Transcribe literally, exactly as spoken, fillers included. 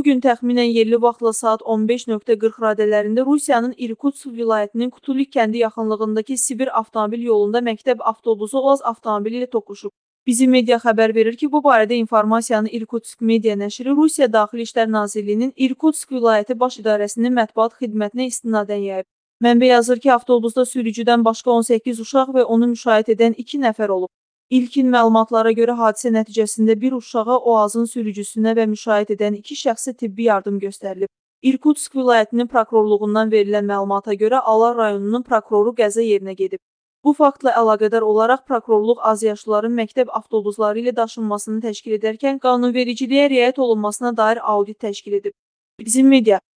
Bugün təxminən yerli vaxtla saat on beş nöqtə qırx radələrində Rusiyanın İrkutsk vilayətinin Kutulik kəndi yaxınlığındakı Sibir avtomobil yolunda məktəb avtobusu OAZ avtomobili ilə toqquşub. Bizim media xəbər verir ki, bu barədə informasiyanı İrkutsk media nəşri Rusiya Daxili İşlər Nazirliyinin İrkutsk vilayəti baş idarəsinin mətbuat xidmətinə istinadən yayıb. Mənbə yazır ki, avtobusda sürücüdən başqa on səkkiz uşaq və onu müşayiət edən iki nəfər olub. İlkin məlumatlara görə hadisə nəticəsində bir uşağa, OAZ-ın sürücüsünə və müşayiət edən iki şəxsə tibbi yardım göstərilib. İrkutsk vilayətinin prokurorluğundan verilən məlumata görə Alar rayonunun prokuroru qəza yerinə gedib. Bu faktla əlaqədar olaraq prokurorluq azyaşlıların məktəb avtobusları ilə daşınmasını təşkil edərkən qanunvericiliyə riayət olunmasına dair audit təşkil edib. Bizim media